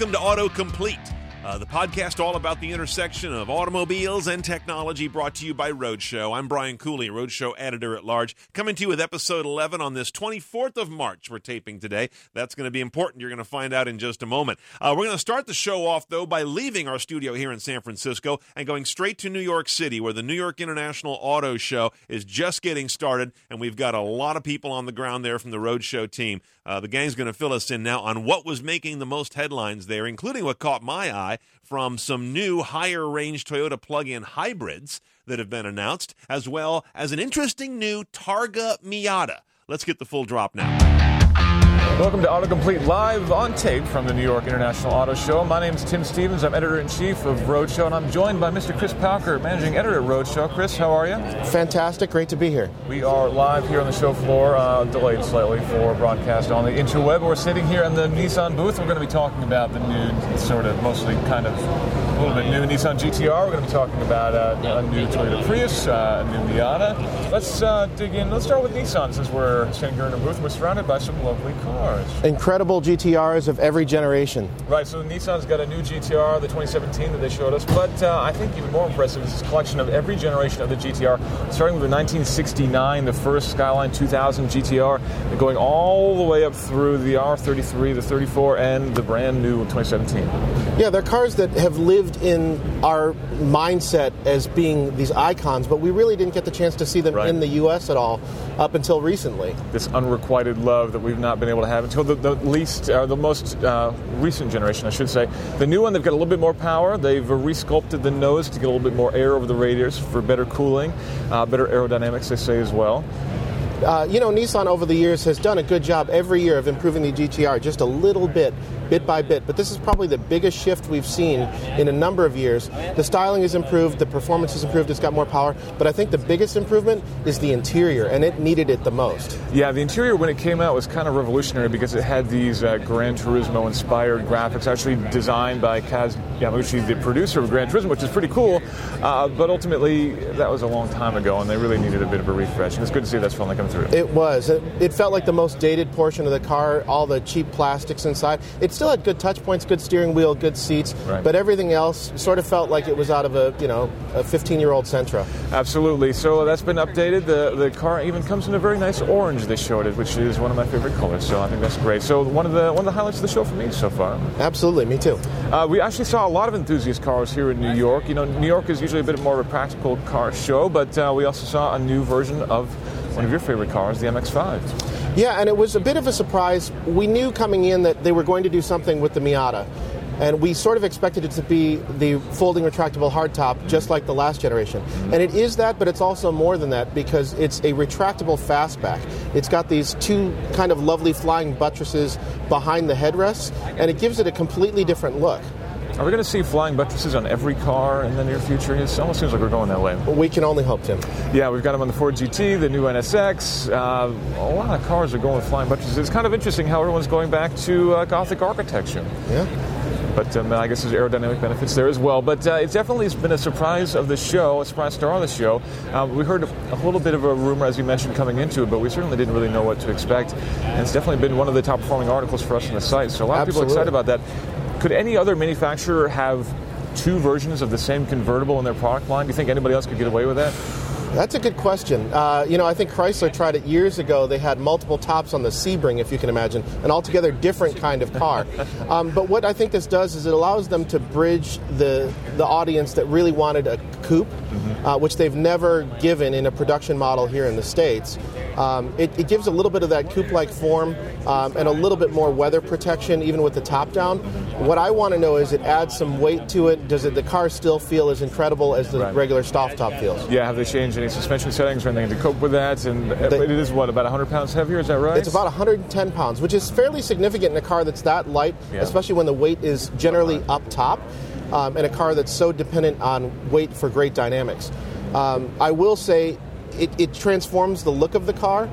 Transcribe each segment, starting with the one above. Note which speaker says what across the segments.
Speaker 1: Welcome to Autocomplete, the podcast all about the intersection of automobiles and technology, brought to you by Roadshow. I'm Brian Cooley, Roadshow editor-at-large, coming to you with episode 11 on this 24th of March. We're taping today. That's going to be important. You're going to find out in just a moment. We're going to start the show off, though, by leaving our studio here in San Francisco and going straight to New York City, where the New York International Auto Show is just getting started, and we've got a lot of people on the ground there from the Roadshow team. The gang's going to fill us in now on what was making the most headlines there, including what caught my eye from some new higher-range Toyota plug-in hybrids that have been announced, as well as an interesting new Targa Miata. Let's get the full drop now.
Speaker 2: Welcome to Autocomplete live on tape from the New York International Auto Show. My name is Tim Stevens. I'm editor-in-chief of Roadshow, and I'm joined by Mr. Chris Pauker, managing editor at Roadshow. Chris, how are you?
Speaker 3: Fantastic. Great to be here.
Speaker 2: We are live here on the show floor, delayed slightly for broadcast on the interweb. We're sitting here in the Nissan booth. We're going to be talking about the new, sort of mostly kind of a little bit new Nissan GT-R. We're going to be talking about a new Toyota Prius, a new Miata. Let's dig in. Let's start with Nissan, since we're sitting here in the booth. We're surrounded by some lovely cars.
Speaker 3: Incredible GT-Rs of every generation.
Speaker 2: Right, so Nissan's got a new GT-R, the 2017 that they showed us, but I think even more impressive is this collection of every generation of the GT-R, starting with the 1969, the first Skyline 2000 GT-R, and going all the way up through the R33, the 34, and the brand new 2017.
Speaker 3: Yeah, they're cars that have lived in our mindset as being these icons, but we really didn't get the chance to see them in the U.S. at all up until recently.
Speaker 2: This unrequited love that we've not been able to have until the most recent generation, I should say. The new one, they've got a little bit more power. They've resculpted the nose to get a little bit more air over the radiators for better cooling, better aerodynamics, they say, as well.
Speaker 3: Nissan over the years has done a good job every year of improving the GT-R just a little bit by bit, but this is probably the biggest shift we've seen in a number of years. The styling is improved, the performance is improved, it's got more power, but I think the biggest improvement is the interior, and it needed it the most.
Speaker 2: Yeah, the interior when it came out was kind of revolutionary because it had these Gran Turismo-inspired graphics, actually designed by Kaz Yamauchi, the producer of Gran Turismo, which is pretty cool, but ultimately that was a long time ago, and they really needed a bit of a refresh, and it's good to see that's finally come through.
Speaker 3: It was. It felt like the most dated portion of the car, all the cheap plastics inside. It still had good touch points, good steering wheel, good seats, but everything else sort of felt like it was out of a 15-year-old Sentra.
Speaker 2: Absolutely. So that's been updated. The car even comes in a very nice orange, they showed it, which is one of my favorite colors. So I think that's great. So one of the highlights of the show for me so far.
Speaker 3: Absolutely, me too.
Speaker 2: We actually saw a lot of enthusiast cars here in New York. New York is usually a bit more of a practical car show, but we also saw a new version of one of your favorite cars, the MX-5.
Speaker 3: Yeah, and it was a bit of a surprise. We knew coming in that they were going to do something with the Miata, and we sort of expected it to be the folding retractable hardtop, just like the last generation. And it is that, but it's also more than that, because it's a retractable fastback. It's got these two kind of lovely flying buttresses behind the headrests, and it gives it a completely different look.
Speaker 2: Are we going to see flying buttresses on every car in the near future? It almost seems like we're going that way.
Speaker 3: We can only hope, Tim.
Speaker 2: Yeah, we've got them on the Ford GT, the new NSX. A lot of cars are going with flying buttresses. It's kind of interesting how everyone's going back to Gothic architecture.
Speaker 3: Yeah.
Speaker 2: But I guess there's aerodynamic benefits there as well. But it's definitely been a surprise of the show, a surprise star of the show. We heard a little bit of a rumor, as you mentioned, coming into it, but we certainly didn't really know what to expect. And it's definitely been one of the top performing articles for us on the site. So a lot of people are excited about that. Could any other manufacturer have two versions of the same convertible in their product line? Do you think anybody else could get away with that?
Speaker 3: That's a good question. I think Chrysler tried it years ago. They had multiple tops on the Sebring, if you can imagine, an altogether different kind of car. But what I think this does is it allows them to bridge the audience that really wanted a coupe, which they've never given in a production model here in the States. It gives a little bit of that coupe-like form and a little bit more weather protection, even with the top down. What I want to know is it adds some weight to it. Does the car still feel as incredible as the regular soft top feels?
Speaker 2: Yeah, have they changed any suspension settings or anything to cope with that? And it is, about 100 pounds heavier, is that right?
Speaker 3: It's about 110 pounds, which is fairly significant in a car that's that light, especially when the weight is generally up top, and a car that's so dependent on weight for great dynamics. I will say it transforms the look of the car.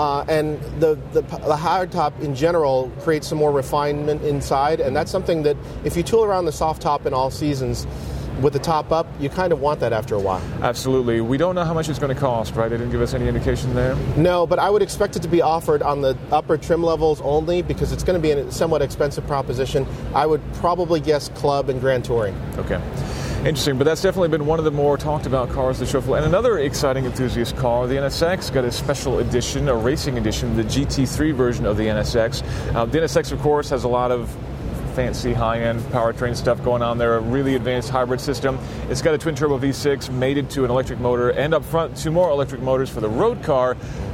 Speaker 3: And the hardtop in general creates some more refinement inside, and that's something that if you tool around the soft top in all seasons, with the top up, you kind of want that after a while.
Speaker 2: Absolutely. We don't know how much it's going to cost, right? They didn't give us any indication there?
Speaker 3: No, but I would expect it to be offered on the upper trim levels only because it's going to be a somewhat expensive proposition. I would probably guess Club and Grand Touring.
Speaker 2: Okay. Interesting, but that's definitely been one of the more talked about cars at the show floor. And another exciting enthusiast car, the NSX, got a special edition, a racing edition, the GT3 version of the NSX. The NSX, of course, has a lot of fancy high-end powertrain stuff going on there, a really advanced hybrid system. It's got a twin-turbo V6 mated to an electric motor, and up front, 2 more electric motors for the road car.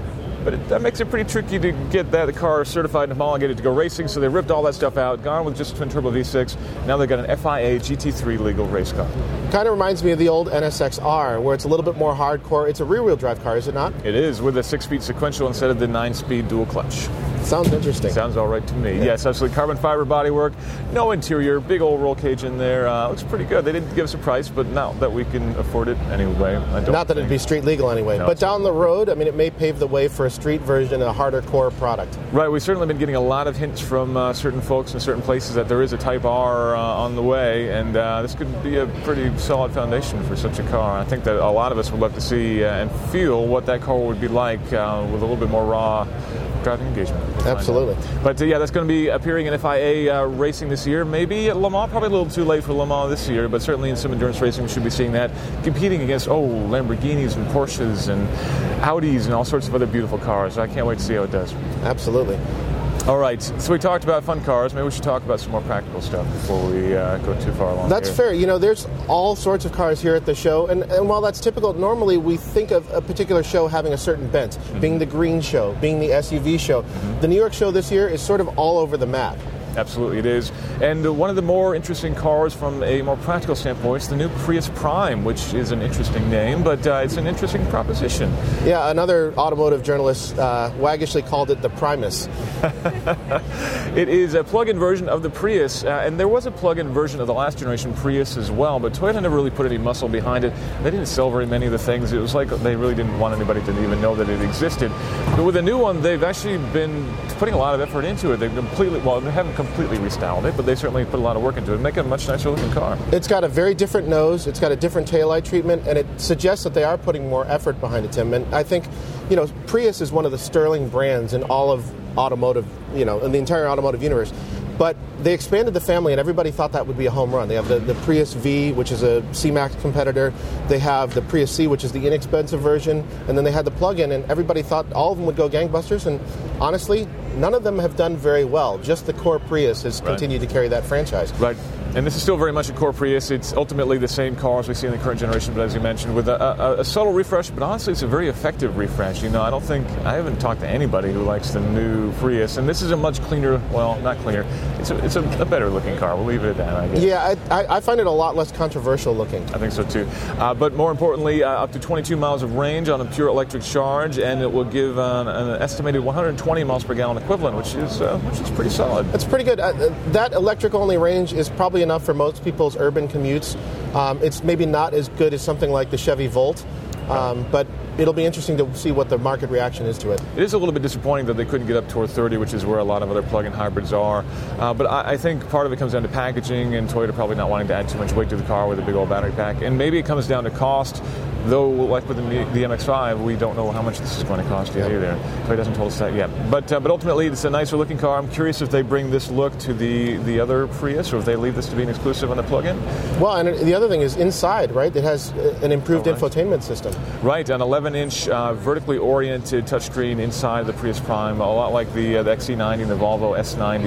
Speaker 2: But that makes it pretty tricky to get the car certified and homologated to go racing, so they ripped all that stuff out, gone with just a twin-turbo V6. Now they've got an FIA GT3 legal race car.
Speaker 3: Kind of reminds me of the old NSX-R, where it's a little bit more hardcore. It's a rear-wheel drive car, is it not?
Speaker 2: It is, with a 6-speed sequential instead of the 9-speed dual clutch.
Speaker 3: Sounds interesting.
Speaker 2: Sounds all right to me. Yeah. Yes, absolutely. Carbon fiber bodywork, no interior, big old roll cage in there. Looks pretty good. They didn't give us a price, but now that we can afford it anyway.
Speaker 3: Not that it'd be street legal anyway. No, but down the road, I mean, it may pave the way for a street version, a harder core product.
Speaker 2: Right. We've certainly been getting a lot of hints from certain folks in certain places that there is a Type R on the way, and this could be a pretty solid foundation for such a car. I think that a lot of us would love to see and feel what that car would be like with a little bit more raw driving engagement.
Speaker 3: Absolutely.
Speaker 2: But yeah, that's going to be appearing in FIA racing this year. Maybe at Le Mans, probably a little too late for Le Mans this year, but certainly in some endurance racing we should be seeing that. Competing against, Lamborghinis and Porsches and Audis and all sorts of other beautiful cars. I can't wait to see how it does.
Speaker 3: Absolutely.
Speaker 2: All right, so we talked about fun cars. Maybe we should talk about some more practical stuff before we go too far along.
Speaker 3: That's fair. You know, there's all sorts of cars here at the show, and while that's typical, normally we think of a particular show having a certain bent, being the green show, being the SUV show. The New York show this year is sort of all over the map.
Speaker 2: Absolutely, it is. And one of the more interesting cars from a more practical standpoint is the new Prius Prime, which is an interesting name, but it's an interesting proposition.
Speaker 3: Yeah, another automotive journalist waggishly called it the Primus.
Speaker 2: It is a plug-in version of the Prius, and there was a plug-in version of the last generation Prius as well, but Toyota never really put any muscle behind it. They didn't sell very many of the things. It was like they really didn't want anybody to even know that it existed. But with the new one, they've actually been putting a lot of effort into it. They haven't completely restyled it, but they certainly put a lot of work into it, make it a much nicer looking car.
Speaker 3: It's got a very different nose, it's got a different taillight treatment, and it suggests that they are putting more effort behind it, Tim. And I think, Prius is one of the sterling brands in all of automotive, in the entire automotive universe. But they expanded the family, and everybody thought that would be a home run. They have the Prius V, which is a C-Max competitor. They have the Prius C, which is the inexpensive version. And then they had the plug-in, and everybody thought all of them would go gangbusters. And honestly, none of them have done very well. Just the core Prius has continued to carry that franchise.
Speaker 2: Right. And this is still very much a core Prius. It's ultimately the same car as we see in the current generation, but as you mentioned, with a subtle refresh, but honestly, it's a very effective refresh. I haven't talked to anybody who likes the new Prius, and this is a much cleaner, well, not cleaner, it's a better looking car. We'll leave it at that, I guess.
Speaker 3: Yeah, I find it a lot less controversial looking.
Speaker 2: I think so too. But more importantly, up to 22 miles of range on a pure electric charge, and it will give an estimated 120 miles per gallon equivalent, which is pretty solid.
Speaker 3: That's pretty good. That electric-only range is probably enough for most people's urban commutes. It's maybe not as good as something like the Chevy Volt, but it'll be interesting to see what the market reaction is to it.
Speaker 2: It is a little bit disappointing that they couldn't get up toward 30, which is where a lot of other plug-in hybrids are. But I think part of it comes down to packaging and Toyota probably not wanting to add too much weight to the car with a big old battery pack. And maybe it comes down to cost, though like with the MX-5, we don't know how much this is going to cost yet either. Toyota hasn't told us that yet. But ultimately, it's a nicer looking car. I'm curious if they bring this look to the other Prius or if they leave this to be an exclusive on the plug-in.
Speaker 3: Well, and the other thing is inside, right? It has an improved infotainment system.
Speaker 2: Right, an 11-inch vertically oriented touchscreen inside the Prius Prime, a lot like the XC90 and the Volvo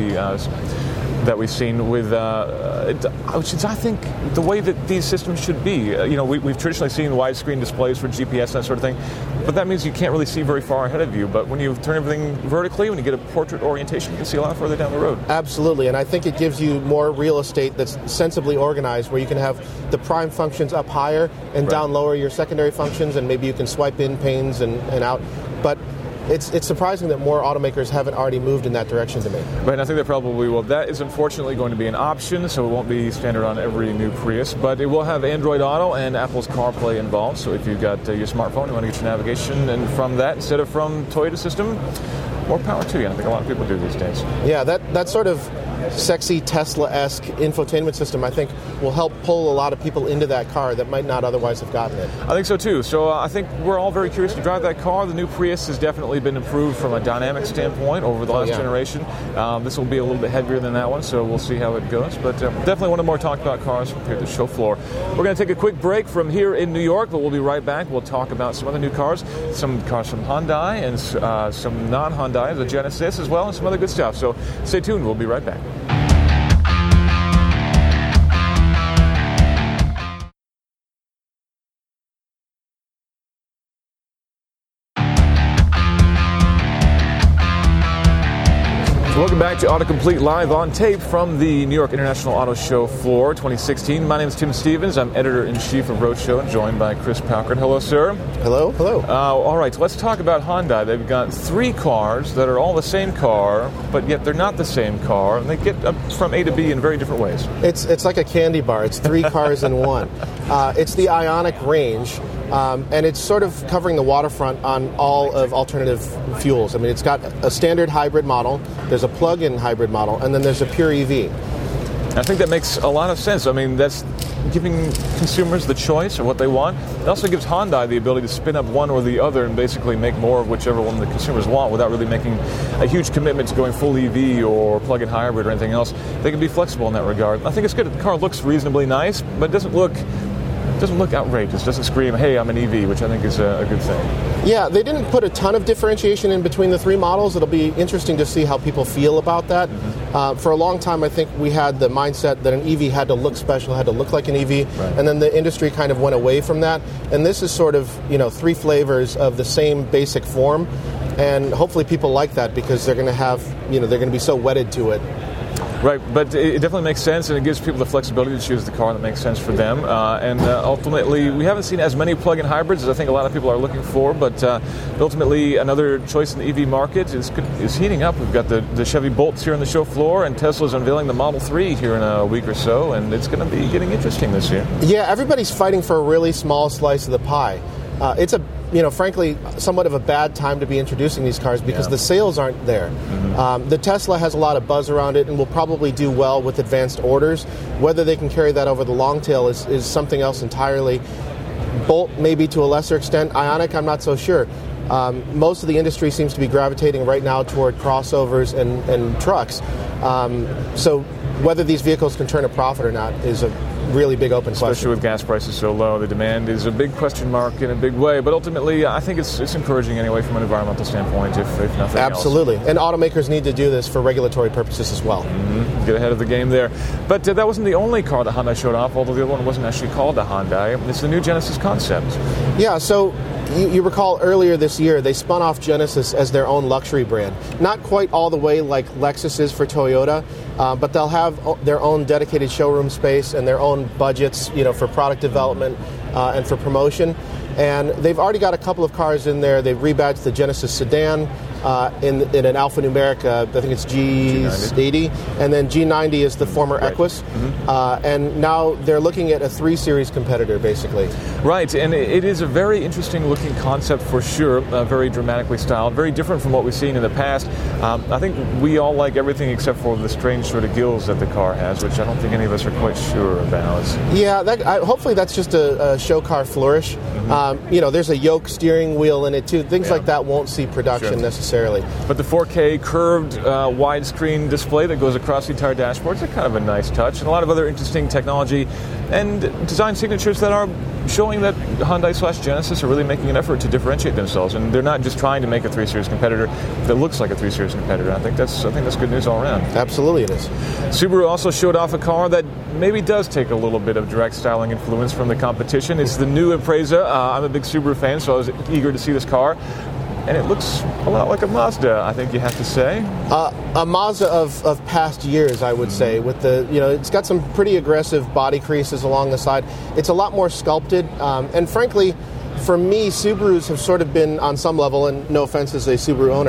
Speaker 2: S90 that we've seen with, which is, I think, the way that these systems should be. We've traditionally seen widescreen displays for GPS and that sort of thing, but that means you can't really see very far ahead of you. But when you turn everything vertically, when you get a portrait orientation, you can see a lot further down the road.
Speaker 3: Absolutely, and I think it gives you more real estate that's sensibly organized, where you can have the prime functions up higher and down lower your secondary functions, and maybe you can swipe in panes and out. But it's surprising that more automakers haven't already moved in that direction to me.
Speaker 2: Right, and I think they probably will. That is unfortunately going to be an option, so it won't be standard on every new Prius, but it will have Android Auto and Apple's CarPlay involved, so if you've got your smartphone, you want to get your navigation, and from that, instead of from Toyota system, more power to you. I think a lot of people do these days.
Speaker 3: Yeah, that sort of sexy Tesla-esque infotainment system, I think, will help pull a lot of people into that car that might not otherwise have gotten it.
Speaker 2: I think so too. So I think we're all very curious to drive that car. The new Prius has definitely been improved from a dynamic standpoint over the last generation. This will be a little bit heavier than that one, so we'll see how it goes. But definitely one of the more talked about cars here at the show floor. We're going to take a quick break from here in New York, but we'll be right back. We'll talk about some other new cars, some cars from Hyundai and some non-Hyundai, the Genesis as well, and some other good stuff. So stay tuned. We'll be right back. Welcome back to Autocomplete Live on tape from the New York International Auto Show floor 2016. My name is Tim Stevens. I'm editor-in-chief of Roadshow and joined by Chris Packard. Hello, sir.
Speaker 3: Hello. Hello.
Speaker 2: All right, so let's talk about Hyundai. They've got 3 cars that are all the same car, but yet they're not the same car, and they get up from A to B in very different ways.
Speaker 3: It's like a candy bar. It's 3 cars in one. It's the Ioniq range. And it's sort of covering the waterfront on all of alternative fuels. I mean, it's got a standard hybrid model, there's a plug-in hybrid model, and then there's a pure EV.
Speaker 2: I think that makes a lot of sense. I mean, that's giving consumers the choice of what they want. It also gives Hyundai the ability to spin up one or the other and basically make more of whichever one the consumers want without really making a huge commitment to going full EV or plug-in hybrid or anything else. They can be flexible in that regard. I think it's good. The car looks reasonably nice, but it doesn't look outrageous, doesn't scream, hey, I'm an EV, which I think is a good thing.
Speaker 3: Yeah, they didn't put a ton of differentiation in between the 3 models. It'll be interesting to see how people feel about that. For a long time, I think we had the mindset that an EV had to look special, had to look like an EV, and then the industry kind of went away from that. And this is sort of, 3 flavors of the same basic form, and hopefully people like that because they're going to have, they're going to be so wedded to it.
Speaker 2: Right, but it definitely makes sense, and it gives people the flexibility to choose the car that makes sense for them. And ultimately, we haven't seen as many plug-in hybrids as I think a lot of people are looking for, but ultimately, another choice in the EV market is heating up. We've got the Chevy Bolts here on the show floor, and Tesla's unveiling the Model 3 here in a week or so, and it's going to be getting interesting this year. Yeah,
Speaker 3: everybody's fighting for a really small slice of the pie. It's frankly, somewhat of a bad time to be introducing these cars because the sales aren't there. The Tesla has a lot of buzz around it and will probably do well with advanced orders. Whether they can carry that over the long tail is something else entirely. Bolt, maybe to a lesser extent. Ioniq, I'm not so sure. Most of the industry seems to be gravitating right now toward crossovers and trucks. So whether these vehicles can turn a profit or not is a really big open question.
Speaker 2: Especially with gas prices so low, the demand is a big question mark in a big way. But ultimately, I think it's encouraging anyway from an environmental standpoint, if nothing else.
Speaker 3: Absolutely. And automakers need to do this for regulatory purposes as well.
Speaker 2: Get ahead of the game there. But that wasn't the only car that Hyundai showed off, although the other one wasn't actually called a Hyundai. It's the new Genesis concept.
Speaker 3: Yeah, so you recall earlier this year, they spun off Genesis as their own luxury brand. Not quite all the way like Lexus is for Toyota, but they'll have their own dedicated showroom space and their own budgets, for product development and for promotion. And they've already got a couple of cars in there. They've rebadged the Genesis sedan in an alphanumeric, I think it's G80, and then G90 is the former Equus. And now they're looking at a 3 Series competitor, basically.
Speaker 2: Right, and it is a very interesting looking concept for sure, very dramatically styled, very different from what we've seen in the past. I think we all like everything except for the strange sort of gills that the car has, which I don't think any of us are quite sure about.
Speaker 3: Yeah, hopefully that's just a show car flourish. There's a yoke steering wheel in it too. Things like that won't see production necessarily.
Speaker 2: But the 4K curved widescreen display that goes across the entire dashboard is kind of a nice touch, and a lot of other interesting technology and design signatures that are showing that Hyundai/Genesis are really making an effort to differentiate themselves, and they're not just trying to make a 3 Series competitor that looks like a 3 Series competitor. I think that's good news all around.
Speaker 3: Absolutely, it is.
Speaker 2: Subaru also showed off a car that maybe does take a little bit of direct styling influence from the competition. It's the new Impreza. I'm a big Subaru fan, so I was eager to see this car. And it looks a lot like a Mazda, I think you have to say.
Speaker 3: A Mazda of past years, I would say. With it's got some pretty aggressive body creases along the side. It's a lot more sculpted. And frankly, for me, Subarus have sort of been, on some level, and no offense as a Subaru owner,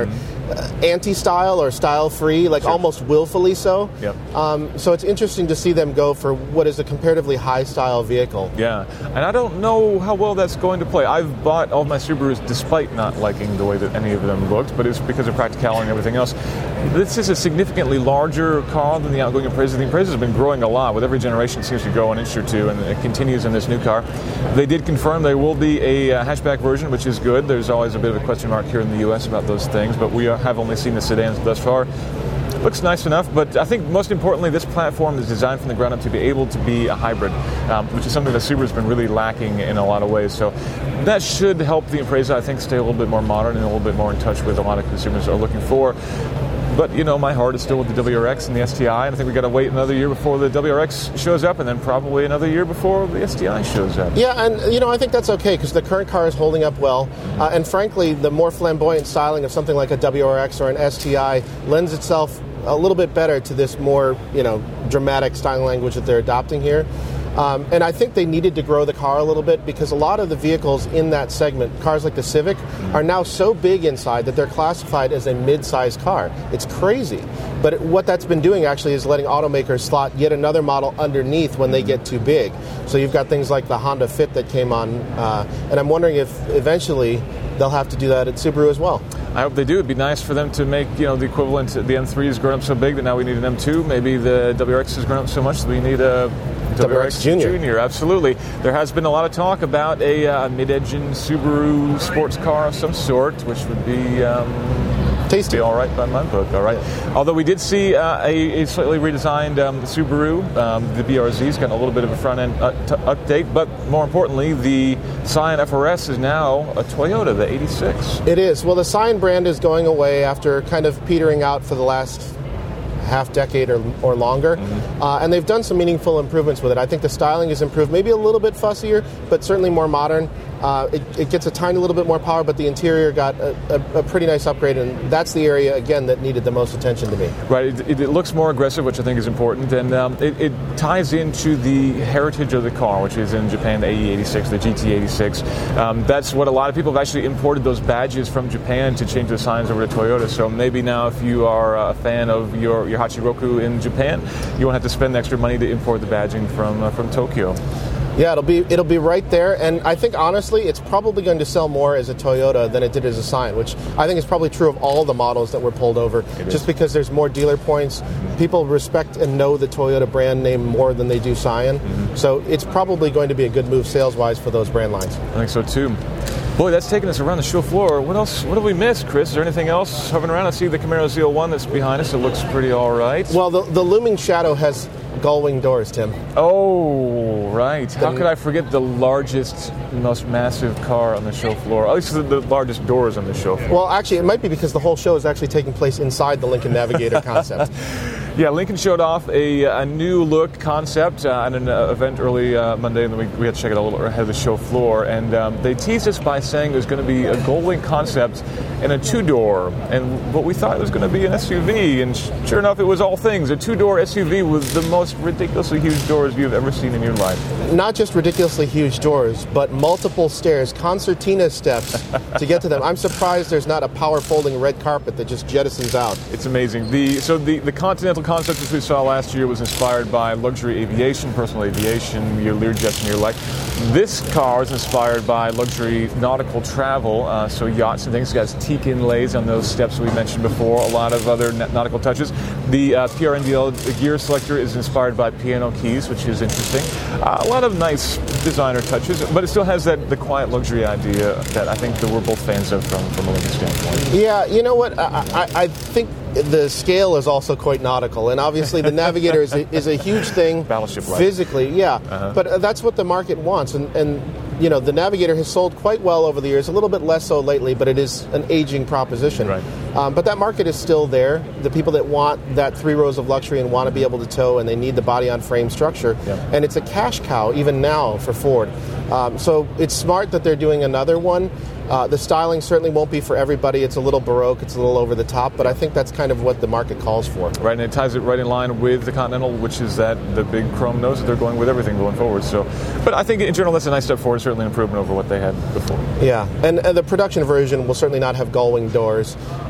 Speaker 3: anti-style or style-free, like almost willfully so.
Speaker 2: Yep.
Speaker 3: So it's interesting to see them go for what is a comparatively high-style vehicle.
Speaker 2: Yeah, and I don't know how well that's going to play. I've bought all of my Subarus despite not liking the way that any of them looked, but it's because of practicality and everything else. This is a significantly larger car than the outgoing Impreza. The Impreza has been growing a lot. With every generation, it seems to grow an inch or two, and it continues in this new car. They did confirm there will be a hatchback version, which is good. There's always a bit of a question mark here in the U.S. about those things, but we have only seen the sedans thus far. Looks nice enough, but I think most importantly, this platform is designed from the ground up to be able to be a hybrid, which is something that Subaru's been really lacking in a lot of ways. So that should help the Impreza, I think, stay a little bit more modern and a little bit more in touch with a lot of consumers are looking for. But, my heart is still with the WRX and the STI, and I think we've got to wait another year before the WRX shows up, and then probably another year before the STI shows up.
Speaker 3: Yeah, and, I think that's okay, because the current car is holding up well. And frankly, the more flamboyant styling of something like a WRX or an STI lends itself a little bit better to this more, dramatic styling language that they're adopting here. And I think they needed to grow the car a little bit, because a lot of the vehicles in that segment, cars like the Civic, are now so big inside that they're classified as a mid-sized car. It's crazy. But what that's been doing actually is letting automakers slot yet another model underneath when they get too big. So you've got things like the Honda Fit that came on, and I'm wondering if eventually they'll have to do that at Subaru as well.
Speaker 2: I hope they do. It'd be nice for them to make, the equivalent. The M3 has grown up so big that now we need an M2. Maybe the WRX has grown up so much that we need a WRX Junior. Absolutely. There has been a lot of talk about a mid-engine Subaru sports car of some sort, which would be
Speaker 3: tasty.
Speaker 2: Be all right by my book. All right. Although we did see a slightly redesigned Subaru, the BRZ's gotten a little bit of a front-end update, but more importantly, the Scion FRS is now a Toyota, the 86.
Speaker 3: It is. Well, the Scion brand is going away after kind of petering out for the last half decade or longer, and they've done some meaningful improvements with it. I think the styling is improved, maybe a little bit fussier, but certainly more modern. It gets a tiny little bit more power, but the interior got a pretty nice upgrade, and that's the area, again, that needed the most attention to me.
Speaker 2: Right. It looks more aggressive, which I think is important, and it ties into the heritage of the car, which is in Japan, the AE86, the GT86. That's what a lot of people have actually imported those badges from Japan to change the signs over to Toyota. So maybe now, if you are a fan of your Hachiroku in Japan, you won't have to spend extra money to import the badging from Tokyo.
Speaker 3: Yeah, it'll be right there, and I think honestly it's probably going to sell more as a Toyota than it did as a Scion, which I think is probably true of all the models that were pulled over, just because there's more dealer points. People respect and know the Toyota brand name more than they do Scion, so it's probably going to be a good move sales-wise for those brand lines.
Speaker 2: I think so too. Boy, that's taking us around the show floor. What else? What have we missed, Chris? Is there anything else hovering around? I see the Camaro ZL1 that's behind us. It looks pretty all right.
Speaker 3: Well, the looming shadow has gull-wing doors, Tim.
Speaker 2: Oh, right. How could I forget the largest, most massive car on the show floor? At least the largest doors on the show floor.
Speaker 3: Well, actually, it might be because the whole show is actually taking place inside the Lincoln Navigator concept.
Speaker 2: Yeah, Lincoln showed off a new look concept at an event early Monday, and then we had to check it out a little ahead of the show floor. And they teased us by saying there's going to be a gull-wing concept and a two-door. And what we thought it was going to be an SUV, and sure enough, it was all things. A two-door SUV with the most ridiculously huge doors you've ever seen in your life.
Speaker 3: Not just ridiculously huge doors, but multiple stairs, concertina steps to get to them. I'm surprised there's not a power-folding red carpet that just jettisons out.
Speaker 2: It's amazing. The Continental concept which we saw last year was inspired by luxury aviation, personal aviation, your Learjets and your like. This car is inspired by luxury nautical travel, so yachts and things. It has teak inlays on those steps we mentioned before, a lot of other nautical touches. The PRNDL gear selector is inspired by piano keys, which is interesting. A lot of nice designer touches, but it still has the quiet luxury idea that I think that we're both fans of from a Lincoln standpoint.
Speaker 3: Yeah, you know what? I think the scale is also quite nautical, and obviously the Navigator is a huge thing
Speaker 2: battleship-like
Speaker 3: physically, yeah. But that's what the market wants, and you know, the Navigator has sold quite well over the years, a little bit less so lately, but it is an aging proposition.
Speaker 2: Right.
Speaker 3: But that market is still there. The people that want that 3 rows of luxury and want to be able to tow, and they need the body-on-frame structure, and it's a cash cow even now for Ford. So it's smart that they're doing another one. The styling certainly won't be for everybody. It's a little Baroque, it's a little over the top, but I think that's kind of what the market calls for.
Speaker 2: Right, and it ties it right in line with the Continental, which is that the big chrome nose that they're going with everything going forward. So, but I think in general that's a nice step forward, certainly an improvement over what they had before.
Speaker 3: Yeah, and the production version will certainly not have gull-wing doors,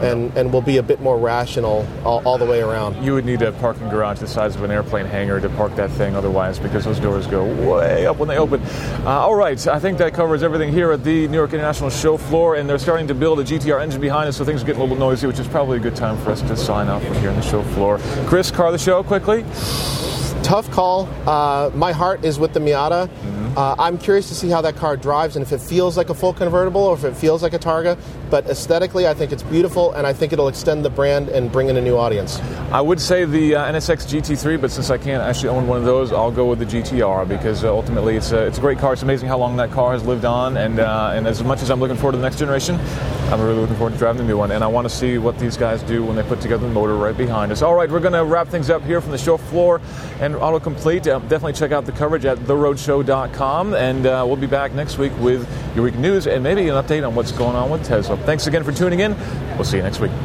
Speaker 3: and will be a bit more rational all the way around.
Speaker 2: You would need a parking garage the size of an airplane hangar to park that thing otherwise, because those doors go way up when they open. All right, I think that covers everything here at the New York International Show floor, and they're starting to build a GTR engine behind us, so things are getting a little bit noisy, which is probably a good time for us to sign off from here on the show floor. Chris, car of the show, quickly.
Speaker 3: Tough call. My heart is with the Miata. I'm curious to see how that car drives and if it feels like a full convertible or if it feels like a Targa. But aesthetically, I think it's beautiful, and I think it'll extend the brand and bring in a new audience. I would say the NSX GT3, but since I can't actually own one of those, I'll go with the GTR, because ultimately it's a great car. It's amazing how long that car has lived on, and as much as I'm looking forward to the next generation, I'm really looking forward to driving the new one, and I want to see what these guys do when they put together the motor right behind us. All right, we're going to wrap things up here from the show floor and autocomplete. Definitely check out the coverage at theroadshow.com, and we'll be back next week with your week news and maybe an update on what's going on with Tesla. Thanks again for tuning in. We'll see you next week.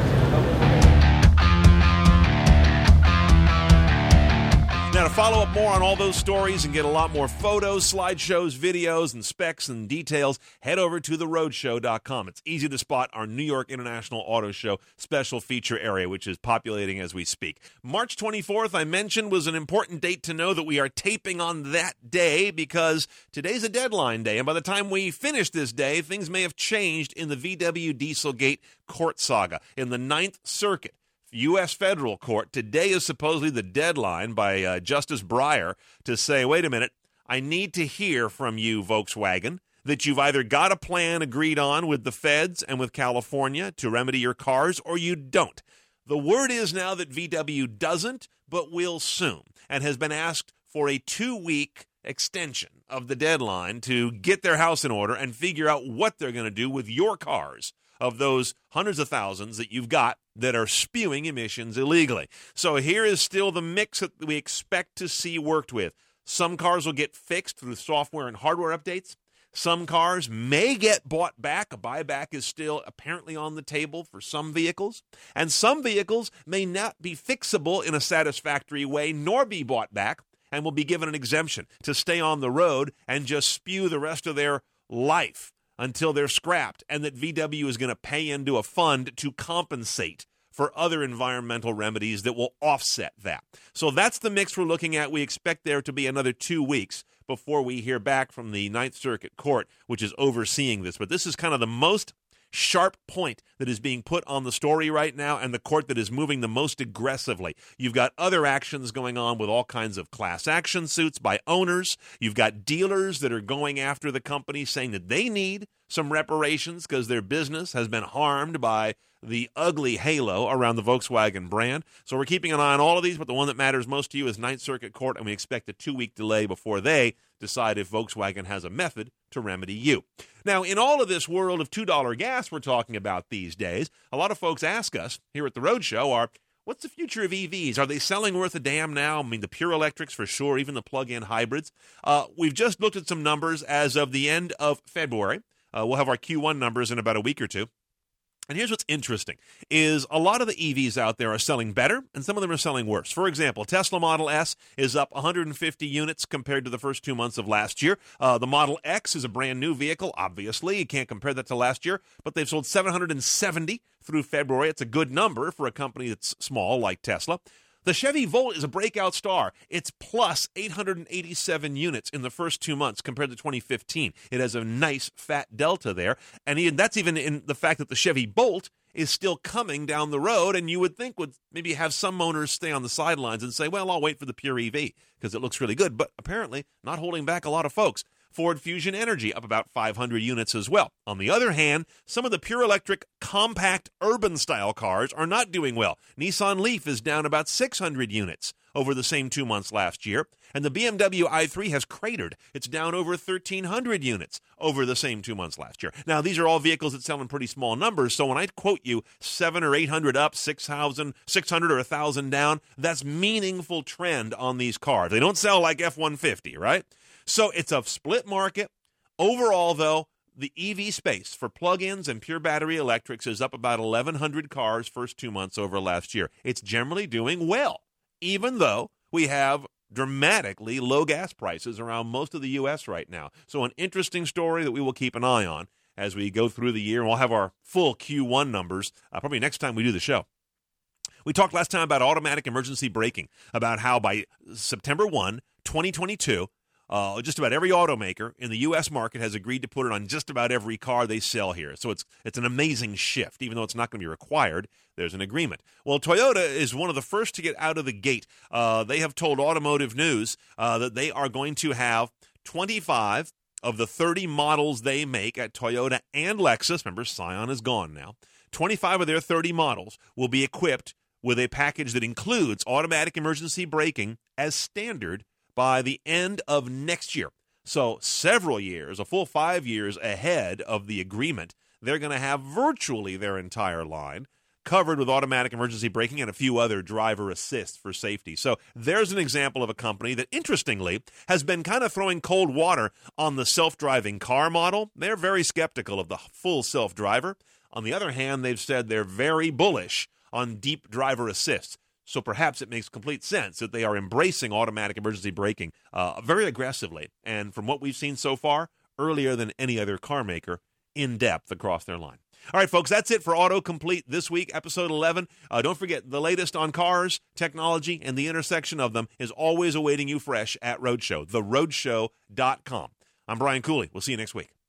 Speaker 1: Now, to follow up more on all those stories and get a lot more photos, slideshows, videos, and specs and details, head over to theroadshow.com. It's easy to spot our New York International Auto Show special feature area, which is populating as we speak. March 24th, I mentioned, was an important date to know that we are taping on that day, because today's a deadline day, and by the time we finish this day, things may have changed in the VW Dieselgate court saga. In the Ninth Circuit, U.S. federal court, today is supposedly the deadline by Justice Breyer to say, wait a minute, I need to hear from you, Volkswagen, that you've either got a plan agreed on with the feds and with California to remedy your cars, or you don't. The word is now that VW doesn't, but will soon, and has been asked for a 2-week extension of the deadline to get their house in order and figure out what they're going to do with your cars, of those hundreds of thousands that you've got that are spewing emissions illegally. So here is still the mix that we expect to see worked with. Some cars will get fixed through software and hardware updates. Some cars may get bought back. A buyback is still apparently on the table for some vehicles. And some vehicles may not be fixable in a satisfactory way, nor be bought back, and will be given an exemption to stay on the road and just spew the rest of their life until they're scrapped, and that VW is going to pay into a fund to compensate for other environmental remedies that will offset that. So that's the mix we're looking at. We expect there to be another 2 weeks before we hear back from the Ninth Circuit Court, which is overseeing this. But this is kind of the most sharp point that is being put on the story right now, and the court that is moving the most aggressively. You've got other actions going on with all kinds of class action suits by owners. You've got dealers that are going after the company, saying that they need some reparations because their business has been harmed by the ugly halo around the Volkswagen brand. So we're keeping an eye on all of these, but the one that matters most to you is Ninth Circuit Court, and we expect a 2-week delay before they decide if Volkswagen has a method to remedy you. Now, in all of this world of $2 gas we're talking about these days, a lot of folks ask us here at the Roadshow what's the future of EVs? Are they selling worth a damn now? I mean, the pure electrics for sure, even the plug-in hybrids. We've just looked at some numbers as of the end of February. We'll have our Q1 numbers in about a week or two. And here's what's interesting, is a lot of the EVs out there are selling better, and some of them are selling worse. For example, Tesla Model S is up 150 units compared to the first 2 months of last year. The Model X is a brand new vehicle, obviously. You can't compare that to last year, but they've sold 770 through February. It's a good number for a company that's small like Tesla. The Chevy Volt is a breakout star. It's plus 887 units in the first 2 months compared to 2015. It has a nice fat delta there. And that's even in the fact that the Chevy Bolt is still coming down the road, and you would think would maybe have some owners stay on the sidelines and say, well, I'll wait for the pure EV because it looks really good. But apparently not holding back a lot of folks. Ford Fusion Energy up about 500 units as well. On the other hand, some of the pure electric compact urban-style cars are not doing well. Nissan Leaf is down about 600 units over the same 2 months last year, and the BMW i3 has cratered. It's down over 1,300 units over the same 2 months last year. Now, these are all vehicles that sell in pretty small numbers, so when I quote you 700 or 800 up, 600 or 1,000 down, that's meaningful trend on these cars. They don't sell like F-150, right? So it's a split market. Overall, though, the EV space for plug-ins and pure battery electrics is up about 1,100 cars first 2 months over last year. It's generally doing well, even though we have dramatically low gas prices around most of the U.S. right now. So an interesting story that we will keep an eye on as we go through the year. And we'll have our full Q1 numbers probably next time we do the show. We talked last time about automatic emergency braking, about how by September 1, 2022, just about every automaker in the U.S. market has agreed to put it on just about every car they sell here. So it's an amazing shift. Even though it's not going to be required, there's an agreement. Well, Toyota is one of the first to get out of the gate. They have told Automotive News that they are going to have 25 of the 30 models they make at Toyota and Lexus. Remember, Scion is gone now. 25 of their 30 models will be equipped with a package that includes automatic emergency braking as standard by the end of next year. So several years, a full 5 years ahead of the agreement, they're going to have virtually their entire line covered with automatic emergency braking and a few other driver assists for safety. So there's an example of a company that, interestingly, has been kind of throwing cold water on the self-driving car model. They're very skeptical of the full self-driver. On the other hand, they've said they're very bullish on deep driver assist. So perhaps it makes complete sense that they are embracing automatic emergency braking very aggressively. And from what we've seen so far, earlier than any other car maker, in depth across their line. All right, folks, that's it for Autocomplete this week, episode 11. Don't forget, the latest on cars, technology, and the intersection of them is always awaiting you fresh at Roadshow, theroadshow.com. I'm Brian Cooley. We'll see you next week.